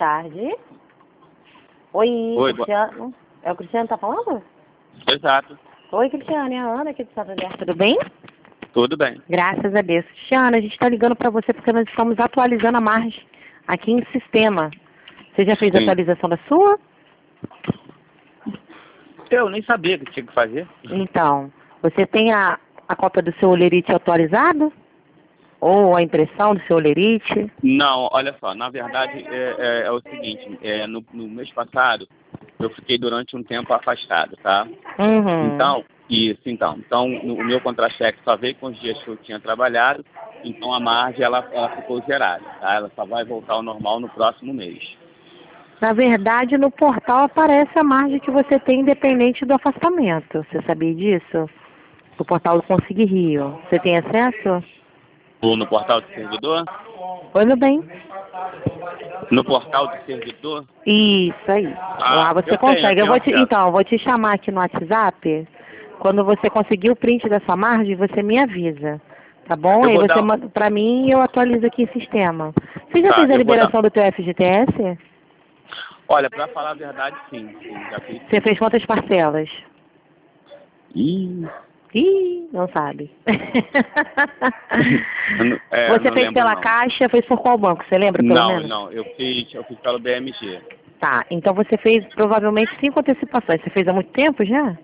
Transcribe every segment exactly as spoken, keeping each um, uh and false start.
tarde. Oi, Oi, Cristiano. Boa... É o Cristiano que tá falando? Exato. Oi, Cristiano, é a Ana aqui do Santander. Tudo bem? Tudo bem. Graças a Deus. Cristiano, a gente está ligando para você porque nós estamos atualizando a margem aqui em sistema. Você já fez a Sim. atualização da sua? Eu nem sabia que tinha que fazer. Então, você tem a, a cópia do seu olerite atualizado? Ou a impressão do seu olerite? Não, olha só, na verdade é, é, é o seguinte, é, no, no mês passado eu fiquei durante um tempo afastado, tá? Uhum. Então, isso, então. Então, no, o meu contra-cheque só veio com os dias que eu tinha trabalhado, então a margem ela, ela ficou zerada, tá? Ela só vai voltar ao normal no próximo mês. Na verdade, no portal aparece a margem que você tem independente do afastamento. Você sabia disso? O portal do Consig Rio. Você tem acesso? Ou no portal do servidor? Oi, meu bem. No portal do servidor? Isso aí. Ah, Lá você eu consegue. tenho, eu Eu tenho vou te, acesso. então, eu vou te chamar aqui no WhatsApp. Quando você conseguir o print dessa margem, você me avisa. Tá bom? Eu Aí vou você dar... manda pra mim e eu atualizo aqui em sistema. Você já Tá, fez a eu vou dar... liberação do teu F G T S? Olha, pra falar a verdade, sim, sim, já fiz. Você fez quantas parcelas? Ih... Ih, não sabe. Eu não- é, eu Você não fez lembro, pela não. Caixa, fez por qual banco? Você lembra, pelo Não, menos? não, eu fiz, eu fiz pelo B M G. Tá, então você fez provavelmente cinco antecipações. Você fez há muito tempo já?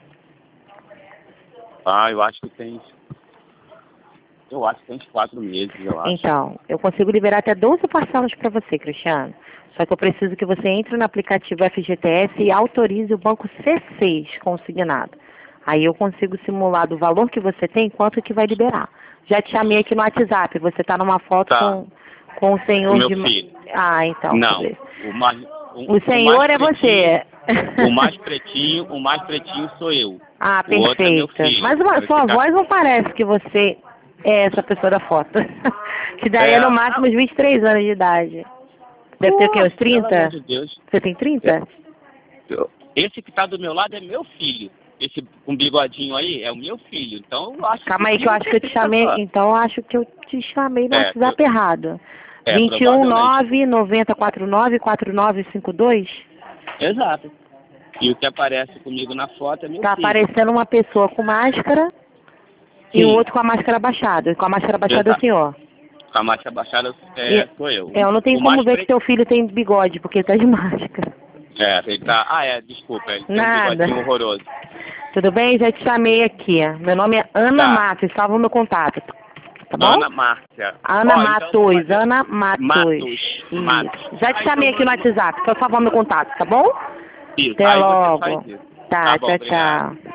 Ah, eu acho que tem... Eu acho que tem uns quatro meses, eu acho. Então, eu consigo liberar até doze parcelas para você, Cristiano. Só que eu preciso que você entre no aplicativo F G T S e autorize o banco C seis consignado. Aí eu consigo simular do valor que você tem, quanto que vai liberar. Já te chamei aqui no WhatsApp, você está numa foto Tá. com, com o senhor O meu de... filho. Ah, então. Não, beleza. o mais... O, O senhor mais é pretinho- você. O mais pretinho, o mais pretinho sou eu. Ah, O outro é meu perfeito. filho. Mas uma, Esse sua ca- voz não parece que você é essa pessoa da foto. Que daí é É, no máximo uns vinte e três anos de idade. Deve ter o quê, uns Pô, Pelo amor trinta? de Deus. Você tem trinta? Eu- Esse que tá do meu lado é meu filho. Esse com bigodinho aí é o meu filho. Então eu acho Calma aí que eu filho acho que eu te tem trinta chamei, só. então eu acho que eu te chamei no É, WhatsApp errado. É, vinte e um, provavelmente. nove, noventa e quatro nove, quatro nove cinco dois? Exato. E o que aparece comigo na foto é meu Tá filho. aparecendo uma pessoa com máscara e Sim. o outro com a máscara baixada. Com a máscara baixada é o Exato. senhor. Com a marcha baixada é, E- sou eu. É, eu não tenho O como mais ver pre... que teu filho tem bigode, porque ele tá de máscara. É, ele tá... Ah, é, desculpa. Ele Nada. tem um bigodinho horroroso. Tudo bem? Já te chamei aqui. Meu nome é Ana Tá. Matos, salva o meu contato. Tá bom? Ana Márcia. Ana Ó, então eu vou Matos, fazer- Ana Matos. Matos. Isso. Matos. Já te Ah, chamei então aqui no manda- WhatsApp, só salvar meu contato, tá bom? Isso. Até Aí você logo. faz isso. Tá, Tá bom, tchau, obrigado. tchau.